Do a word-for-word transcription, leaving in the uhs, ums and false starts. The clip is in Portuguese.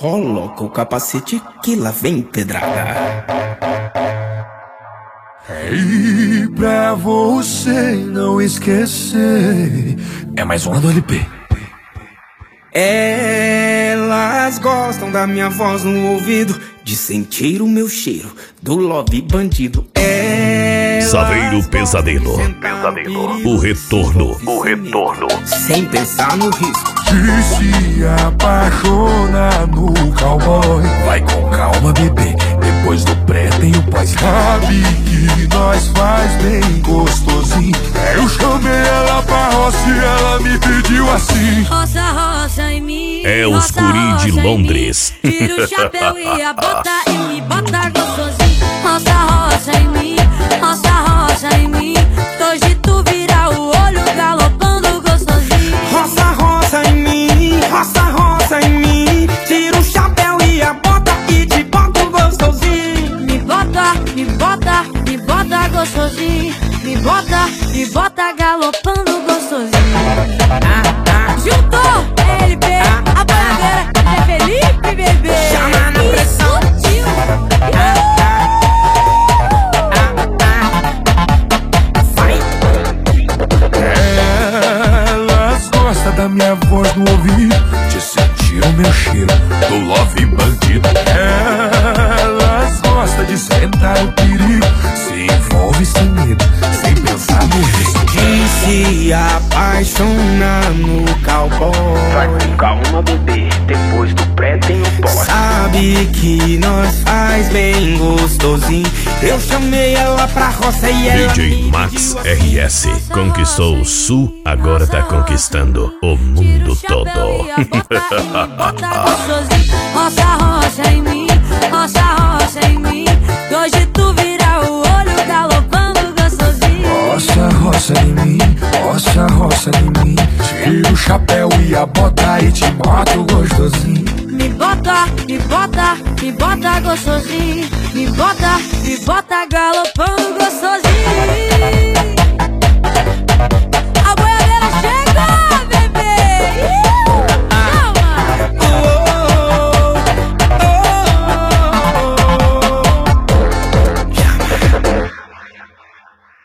Coloca o capacete que lá vem pedrada. E pra você não esquecer, é mais uma do L P. Elas gostam da minha voz no ouvido, de sentir o meu cheiro do love bandido. Elas Saveiro Pesadelo. Pesadelo. O retorno. O retorno. Sem pensar no risco. De se apaixonar no cowboy. Vai com calma, bebê. Depois do pré tem o pós. Sabe que nós faz bem gostosinho. Eu chamei ela pra roça e ela me pediu assim. Roça, roça em mim. É os roça, guri de roça Londres. Em mim. Tira o chapéu e a bota e me bota gostosinho. Roça, roça em mim. Roça, roça em mim. Hoje tu vira o olho galopando gostosinho. Roça, roça em mim. Roça, roça em mim. Tira o chapéu e a bota e te boto gostosinho. Me bota, me bota, me bota gostosinho. Me bota, me bota galopando gostosinho. Ah, ah. Juntou L P, a banadeira é Felipe, bebê. Chama na pressão. Sutil. Ah, ah. Ah, ah. Vai. Elas gostam da minha voz no ouvido, de sentir o meu cheiro do love bandido. Elas gostam de sentar o perigo, se envolve sem medo, sem pensar no risco. De se apaixonar no cowboy. Vai com calma, bebê, depois do pré tem o pós. Sabe que nós faz bem gostosinho. Eu chamei ela pra roça e ela D J me Max pediu assim. R S conquistou o Sul, agora tá conquistando o mundo todo. Roça, roça em mim, roça, roça em mim. Hoje tu vira o olho galopando gostosinho. Roça, roça em mim, roça, roça em mim. Tira o chapéu e a bota e te boto gostosinho. Me bota, me bota, me bota gostosinho. Me bota, me bota galopando